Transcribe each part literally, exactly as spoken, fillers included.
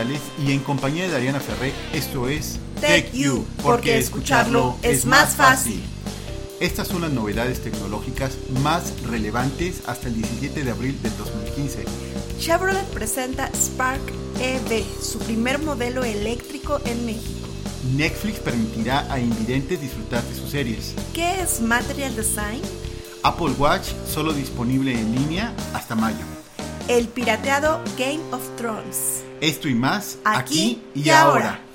González y en compañía de Dariana Ferré, esto es TechU, porque escucharlo es más fácil. Estas son las novedades tecnológicas más relevantes hasta el diecisiete de abril del dos mil quince. Chevrolet presenta Spark E V, su primer modelo eléctrico en México. Netflix permitirá a invidentes disfrutar de sus series. ¿Qué es Material Design? Apple Watch solo disponible en línea hasta mayo. El pirateado Game of Thrones. Esto y más aquí, aquí y, y ahora. ahora.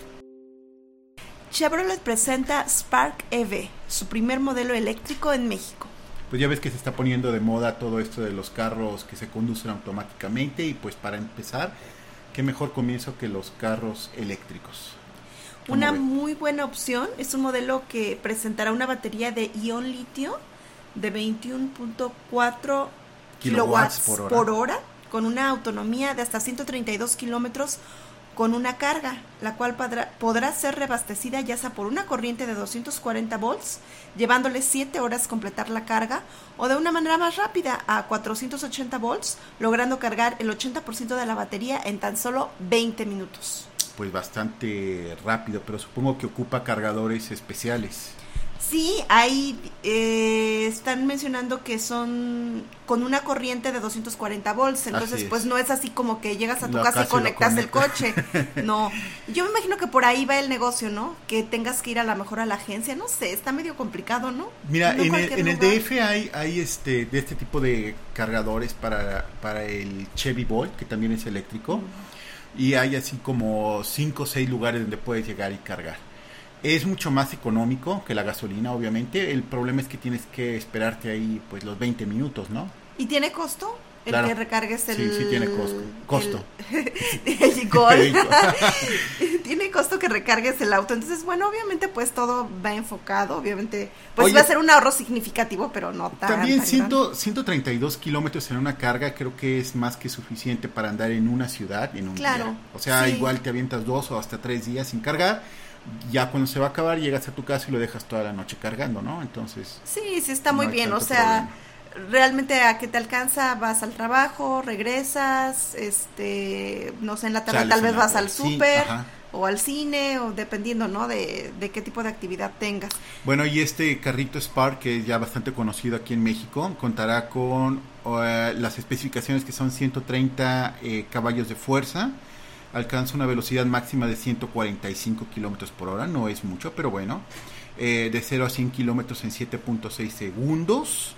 Chevrolet presenta Spark E V, su primer modelo eléctrico en México. Pues ya ves que se está poniendo de moda todo esto de los carros que se conducen automáticamente y pues para empezar, qué mejor comienzo que los carros eléctricos. Una muy buena opción, es un modelo que presentará una batería de ion litio de veintiuno punto cuatro kilowatts por hora. por hora, con una autonomía de hasta ciento treinta y dos kilómetros con una carga, la cual podrá, podrá ser reabastecida ya sea por una corriente de doscientos cuarenta volts, llevándole siete horas completar la carga, o de una manera más rápida a cuatrocientos ochenta volts, logrando cargar el ochenta por ciento de la batería en tan solo veinte minutos. Pues bastante rápido, pero supongo que ocupa cargadores especiales. Sí, ahí eh, están mencionando que son con una corriente de doscientos cuarenta volts, entonces pues no es así como que llegas a tu no, casa y conectas el coche, no, yo me imagino que por ahí va el negocio, ¿no? Que tengas que ir a lo mejor a la agencia, no sé, está medio complicado, ¿no? Mira, no en, el, en el D F hay, hay este, de este tipo de cargadores para, para el Chevy Bolt, que también es eléctrico, uh-huh. Y hay así como cinco o seis lugares donde puedes llegar y cargar. Es mucho más económico que la gasolina, obviamente. El problema es que tienes que esperarte ahí pues los veinte minutos, ¿no? ¿Y tiene costo? El claro. que recargues el... Sí, sí tiene costo. Costo. El, el gol. Tiene costo que recargues el auto. Entonces, bueno, obviamente pues todo va enfocado. Obviamente pues Oye, va a ser un ahorro significativo, pero no tan... También tan ciento treinta y dos kilómetros en una carga creo que es más que suficiente para andar en una ciudad en un claro, día. O sea, sí. Igual te avientas dos o hasta tres días sin cargar. Ya cuando se va a acabar llegas a tu casa y lo dejas toda la noche cargando, ¿no? Entonces sí, sí está muy no bien, o sea, problema. Realmente a que te alcanza, vas al trabajo, regresas, este, no sé, en la tarde Sales tal vez vas al súper sí, o al cine, o dependiendo, ¿no? De, de qué tipo de actividad tengas. Bueno, y este carrito Spark, que es ya bastante conocido aquí en México, contará con uh, las especificaciones que son ciento treinta eh, caballos de fuerza. Alcanza una velocidad máxima de ciento cuarenta y cinco kilómetros por hora, no es mucho, pero bueno, eh, de cero a cien kilómetros en siete punto seis segundos,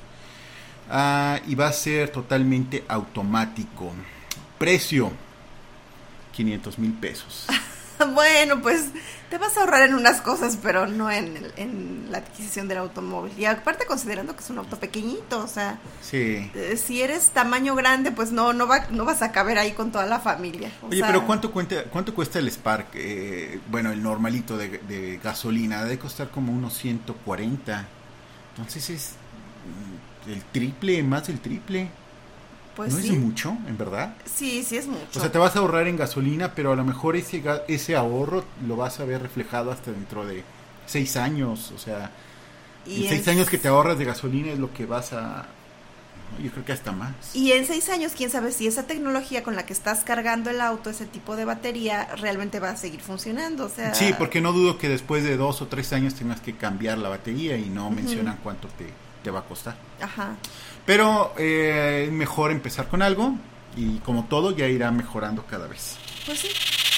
uh, y va a ser totalmente automático. Precio, quinientos mil pesos. Bueno, pues te vas a ahorrar en unas cosas, pero no en, en la adquisición del automóvil. Y aparte considerando que es un auto pequeñito, o sea, sí. eh, si eres tamaño grande, pues no no va no vas a caber ahí con toda la familia. O Oye, sea, pero ¿cuánto cuenta cuánto cuesta el Spark? Eh, bueno, el normalito de, de gasolina debe costar como unos ciento cuarenta. Entonces es el triple, más del triple. Pues ¿No sí. es mucho, en verdad? Sí, sí es mucho. O sea, te vas a ahorrar en gasolina, pero a lo mejor ese ese ahorro lo vas a ver reflejado hasta dentro de seis años. O sea, y en seis es... años que te ahorras de gasolina es lo que vas a... Yo creo que hasta más. Y en seis años, quién sabe si esa tecnología con la que estás cargando el auto, ese tipo de batería, realmente va a seguir funcionando. O sea... Sí, porque no dudo que después de dos o tres años tengas que cambiar la batería y no uh-huh. mencionan cuánto te, te va a costar. Ajá. Pero eh, es mejor empezar con algo y como todo ya irá mejorando cada vez. Pues sí.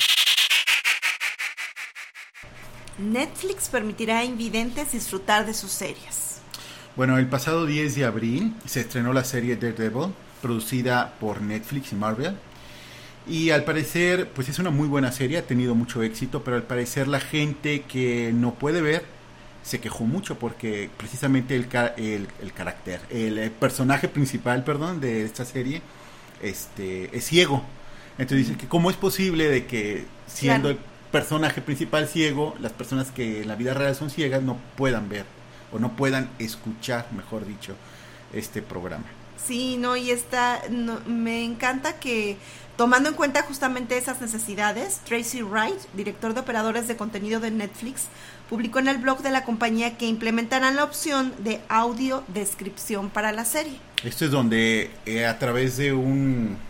Netflix permitirá a invidentes disfrutar de sus series. Bueno, el pasado diez de abril se estrenó la serie Daredevil, producida por Netflix y Marvel. Y al parecer, pues es una muy buena serie, ha tenido mucho éxito, pero al parecer la gente que no puede ver se quejó mucho porque precisamente el, el, el carácter, el, el personaje principal, perdón, de esta serie, este, es ciego. Entonces dice que cómo es posible de que siendo claro. el personaje principal ciego, las personas que en la vida real son ciegas no puedan ver o no puedan escuchar, mejor dicho, este programa. Sí, no, y está, no, me encanta que tomando en cuenta justamente esas necesidades, Tracy Wright, director de operadores de contenido de Netflix, publicó en el blog de la compañía que implementarán la opción de audio descripción para la serie. Esto es donde eh, a través de un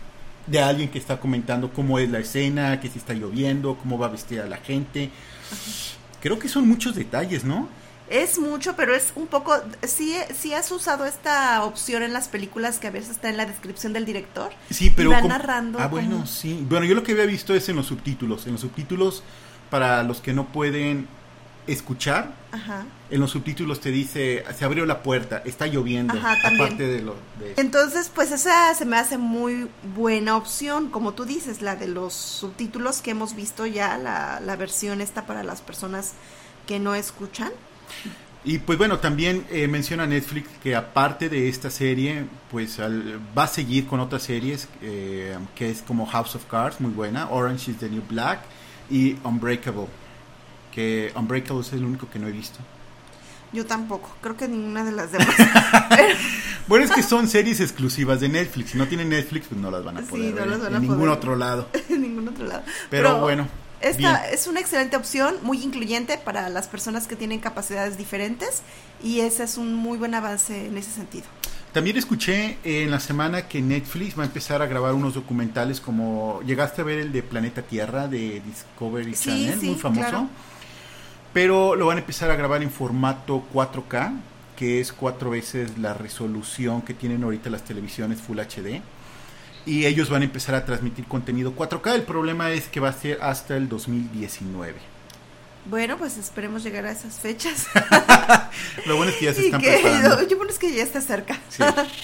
de alguien que está comentando cómo es la escena, que si está lloviendo, cómo va a vestir a la gente. Ajá. Creo que son muchos detalles, ¿no? Es mucho, pero es un poco... ¿Sí, sí has usado esta opción en las películas que a veces está en la descripción del director? Sí, pero... Y va com- narrando. Ah, bueno, como... sí. Bueno, yo lo que había visto es en los subtítulos. En los subtítulos, para los que no pueden escuchar, Ajá. En los subtítulos te dice, se abrió la puerta, está lloviendo. Ajá, aparte de lo... De... Entonces, pues esa se me hace muy buena opción, como tú dices, la de los subtítulos que hemos visto ya, la, la versión esta para las personas que no escuchan. Y pues bueno, también eh, menciona Netflix que aparte de esta serie, pues al, va a seguir con otras series, eh, que es como House of Cards, muy buena, Orange is the New Black y Unbreakable, que Unbreakable es el único que no he visto. Yo tampoco, creo que ninguna de las demás. Bueno, es que son series exclusivas de Netflix, si no tienen Netflix pues no las van a poder sí, no ver las van en a ningún poder. otro lado. En ningún otro lado. Pero, Pero bueno. Esta bien. Es una excelente opción, muy incluyente para las personas que tienen capacidades diferentes y ese es un muy buen avance en ese sentido. También escuché en la semana que Netflix va a empezar a grabar unos documentales como... ¿Llegaste a ver el de Planeta Tierra de Discovery Sí, Channel? sí, muy famoso. claro. Pero lo van a empezar a grabar en formato cuatro K, que es cuatro veces la resolución que tienen ahorita las televisiones Full H D. Y ellos van a empezar a transmitir contenido cuatro K. El problema es que va a ser hasta el dos mil diecinueve. Bueno, pues esperemos llegar a esas fechas. Lo bueno es que ya se y están que, preparando. Yo bueno es que ya está cerca. Sí.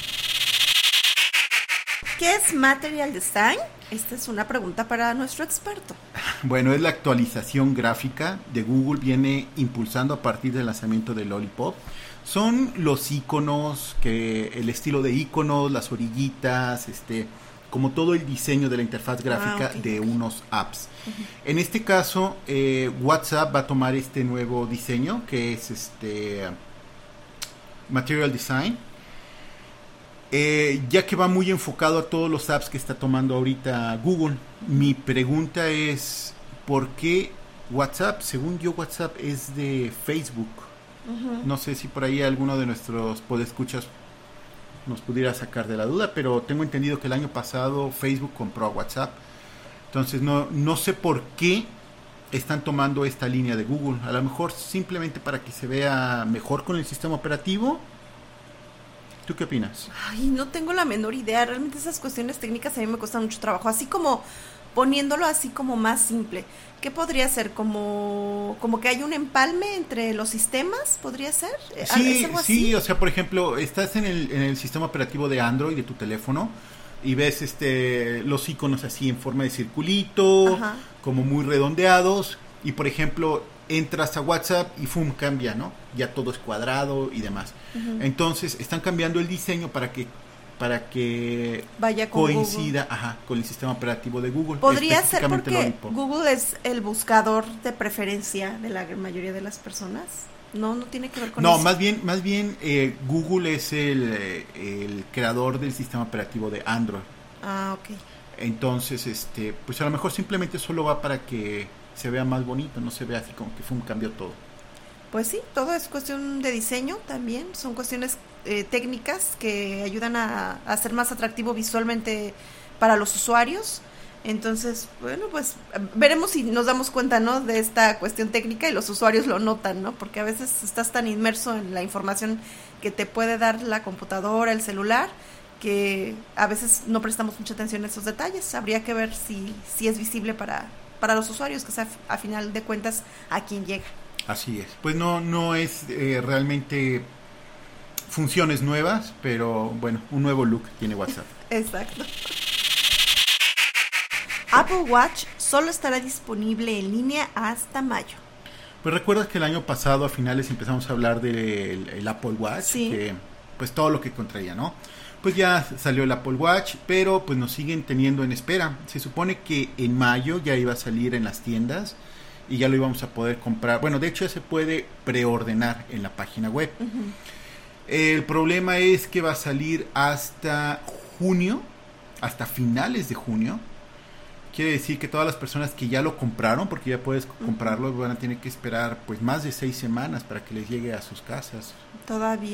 ¿Qué es Material Design? Esta es una pregunta para nuestro experto. Bueno, es la actualización gráfica de Google, viene impulsando a partir del lanzamiento de Lollipop. Son los iconos, que el estilo de iconos, las orillitas, este, como todo el diseño de la interfaz gráfica ah, okay, de okay. unos apps. Uh-huh. En este caso, eh, WhatsApp va a tomar este nuevo diseño, que es este Material Design. Eh, ya que va muy enfocado a todos los apps que está tomando ahorita Google. Mi pregunta es, ¿por qué WhatsApp? Según yo, WhatsApp es de Facebook. Uh-huh. No sé si por ahí alguno de nuestros podescuchas nos pudiera sacar de la duda, pero tengo entendido que el año pasado Facebook compró a WhatsApp. Entonces no, no sé por qué están tomando esta línea de Google. A lo mejor simplemente para que se vea mejor con el sistema operativo. ¿Tú qué opinas? Ay, no tengo la menor idea. Realmente esas cuestiones técnicas a mí me cuestan mucho trabajo. Así como poniéndolo así como más simple. ¿Qué podría ser? ¿Como, como que hay un empalme entre los sistemas? ¿Podría ser? Sí, sí. O sea, por ejemplo, estás en el, en el sistema operativo de Android de tu teléfono y ves este los iconos así en forma de circulito, ajá, como muy redondeados. Y, por ejemplo, entras a WhatsApp y ¡fum! Cambia, ¿no? Ya todo es cuadrado y demás. Uh-huh. Entonces, están cambiando el diseño para que para que vaya con coincida ajá, con el sistema operativo de Google. Podría ser porque Google es el buscador de preferencia de la mayoría de las personas. No, no tiene que ver con no, eso. No, más bien, más bien eh, Google es el, eh, el creador del sistema operativo de Android. Ah, ok. Entonces, este, pues a lo mejor simplemente solo va para que se vea más bonito, no se vea así como que fue un cambio todo. Pues sí, todo es cuestión de diseño también, son cuestiones eh, técnicas que ayudan a, a hacer más atractivo visualmente para los usuarios. Entonces, bueno, pues veremos si nos damos cuenta, ¿no?, de esta cuestión técnica y los usuarios lo notan, ¿no? Porque a veces estás tan inmerso en la información que te puede dar la computadora, el celular, que a veces no prestamos mucha atención a esos detalles. Habría que ver si, si es visible para, para los usuarios, que sea a final de cuentas a quien llega. Así es. Pues no, no es eh, realmente funciones nuevas, pero bueno, un nuevo look tiene WhatsApp. Exacto. Apple Watch solo estará disponible en línea hasta mayo. Pues recuerdas que el año pasado a finales empezamos a hablar del el Apple Watch, sí, que pues todo lo que contraía, ¿no? Pues ya salió el Apple Watch, pero pues nos siguen teniendo en espera. Se supone que en mayo ya iba a salir en las tiendas y ya lo íbamos a poder comprar. Bueno, de hecho ya se puede preordenar en la página web. Uh-huh. El problema es que va a salir hasta junio, hasta finales de junio. Quiere decir que todas las personas que ya lo compraron, porque ya puedes uh-huh. comprarlo, van a tener que esperar pues más de seis semanas para que les llegue a sus casas. Todavía.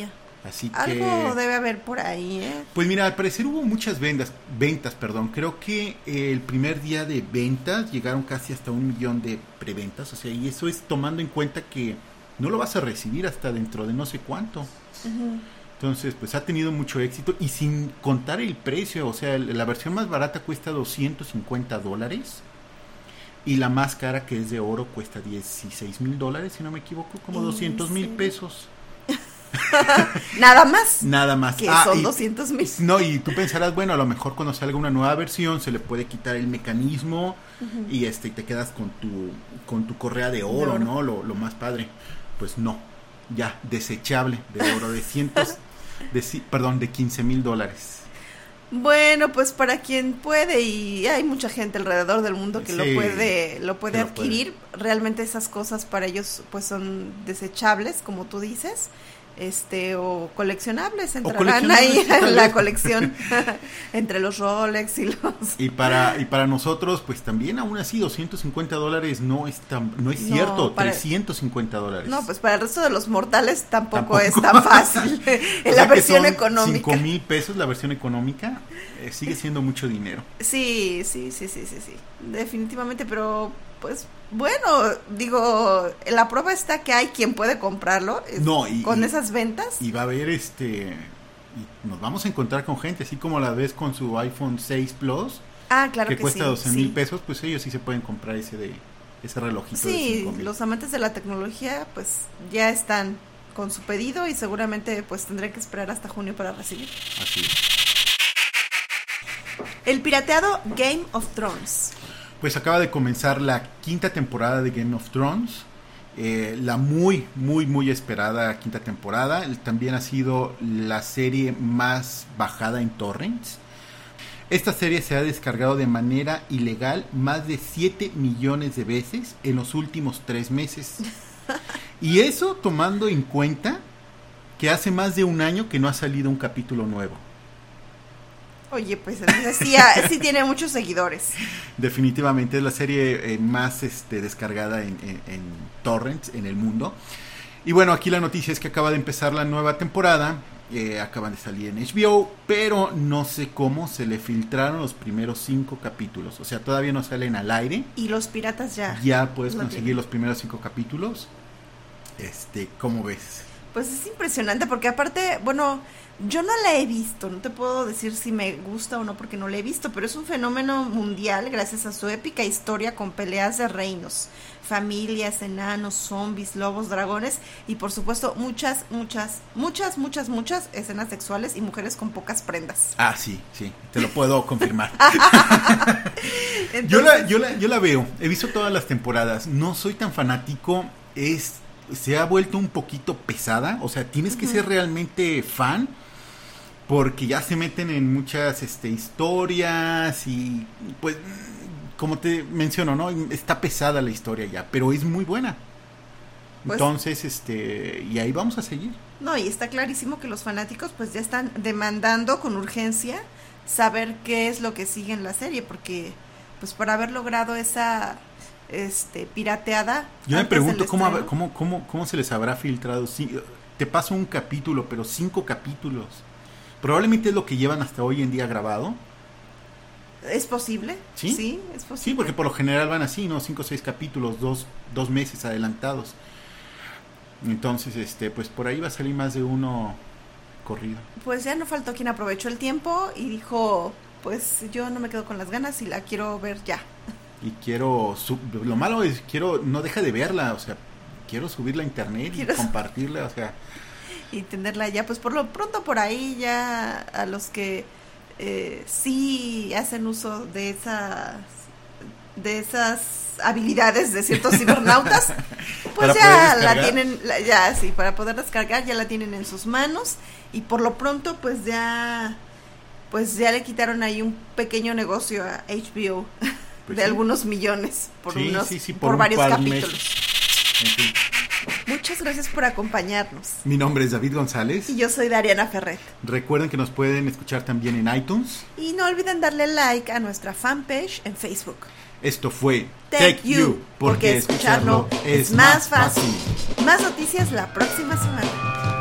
Así Algo que... Algo debe haber por ahí, ¿eh? Pues mira, al parecer hubo muchas ventas, ventas, perdón. Creo que el primer día de ventas llegaron casi hasta un millón de preventas. O sea, y eso es tomando en cuenta que no lo vas a recibir hasta dentro de no sé cuánto. Uh-huh. Entonces, pues ha tenido mucho éxito. Y sin contar el precio, o sea, la versión más barata cuesta doscientos cincuenta dólares. Y la más cara, que es de oro, cuesta dieciséis mil dólares, si no me equivoco, como doscientos mil pesos. Nada más. Nada más. Que ah, son doscientos mil. No, y tú pensarás, bueno, a lo mejor cuando salga una nueva versión se le puede quitar el mecanismo uh-huh. y este y te quedas con tu con tu correa de oro, de oro. ¿no? Lo, lo más padre. Pues no, ya, desechable de oro de cientos, de, perdón, de quince mil dólares. Bueno, pues para quien puede, y hay mucha gente alrededor del mundo que sí, lo puede lo puede adquirir, lo puede. Realmente esas cosas para ellos pues son desechables, como tú dices, este o coleccionables, entrarán o coleccionables, ahí en la colección entre los Rolex y los... Y para y para nosotros, pues también aún así doscientos cincuenta dólares no es tan, no es no, cierto, para, trescientos cincuenta dólares. No, pues para el resto de los mortales tampoco, tampoco. es tan fácil. En la versión económica. cinco mil pesos la versión económica, eh, sigue siendo mucho dinero. Sí, sí, sí, sí, sí, sí, definitivamente, pero pues... Bueno, digo, la prueba está que hay quien puede comprarlo es, no, y, con y, esas ventas. Y va a haber este, y nos vamos a encontrar con gente, así como la ves con su iPhone seis Plus, ah, claro que, que cuesta sí, doce mil sí. pesos, pues ellos sí se pueden comprar ese de ese relojito. Sí, de cinco mil. Los amantes de la tecnología, pues ya están con su pedido y seguramente pues tendré que esperar hasta junio para recibir. Así es. El pirateado Game of Thrones. Pues acaba de comenzar la quinta temporada de Game of Thrones, eh, la muy, muy, muy esperada quinta temporada. También ha sido la serie más bajada en torrents. Esta serie se ha descargado de manera ilegal más de siete millones de veces en los últimos tres meses. Y eso tomando en cuenta que hace más de un año que no ha salido un capítulo nuevo. Oye, pues sí, sí tiene muchos seguidores. Definitivamente es la serie eh, más este, descargada en, en, en torrents en el mundo. Y bueno, aquí la noticia es que acaba de empezar la nueva temporada. Eh, acaban de salir en H B O, pero no sé cómo se le filtraron los primeros cinco capítulos. O sea, todavía no salen al aire. Y los piratas ya. Ya puedes conseguir tienen. los primeros cinco capítulos. Este, ¿cómo ves? Pues es impresionante porque aparte, bueno, yo no la he visto, no te puedo decir si me gusta o no porque no la he visto, pero es un fenómeno mundial gracias a su épica historia con peleas de reinos, familias, enanos, zombies, lobos, dragones y por supuesto muchas, muchas, muchas, muchas, muchas escenas sexuales y mujeres con pocas prendas. Ah, sí, sí, te lo puedo confirmar. Entonces... yo, la, yo, la, yo la veo, he visto todas las temporadas, no soy tan fanático, es... se ha vuelto un poquito pesada, o sea, tienes que uh-huh. ser realmente fan porque ya se meten en muchas este, historias y pues como te menciono, ¿no? Está pesada la historia ya, pero es muy buena. Pues, entonces, este, y ahí vamos a seguir. No, y está clarísimo que los fanáticos pues ya están demandando con urgencia saber qué es lo que sigue en la serie, porque pues para haber logrado esa este pirateada. Yo me pregunto cómo, cómo, cómo, cómo se les habrá filtrado. Sí, te paso un capítulo, pero cinco capítulos. Probablemente es lo que llevan hasta hoy en día grabado. ¿Es posible? Sí, sí, es posible. Sí, porque por lo general van así, ¿no? Cinco o seis capítulos, dos, dos meses adelantados. Entonces, este, pues por ahí va a salir más de uno corrido. Pues ya no faltó quien aprovechó el tiempo y dijo, pues yo no me quedo con las ganas y la quiero ver ya. Y quiero, sub- lo malo es, quiero, no deja de verla, o sea, quiero subirla a internet y compartirla, o sea. Y tenerla ya, pues por lo pronto por ahí ya a los que eh, sí hacen uso de esas, de esas habilidades de ciertos cibernautas, pues ya la tienen, ya sí, para poder descargar ya la tienen en sus manos y por lo pronto pues ya, pues ya le quitaron ahí un pequeño negocio a H B O. Pues de sí. algunos millones por sí, unos sí, sí, por, por varios capítulos. En fin. Muchas gracias por acompañarnos. Mi nombre es David González. Y yo soy Dariana Ferret. Recuerden que nos pueden escuchar también en iTunes. Y no olviden darle like a nuestra fanpage en Facebook. Esto fue Tech You, porque, porque escucharlo, escucharlo es más fácil. fácil. Más noticias la próxima semana.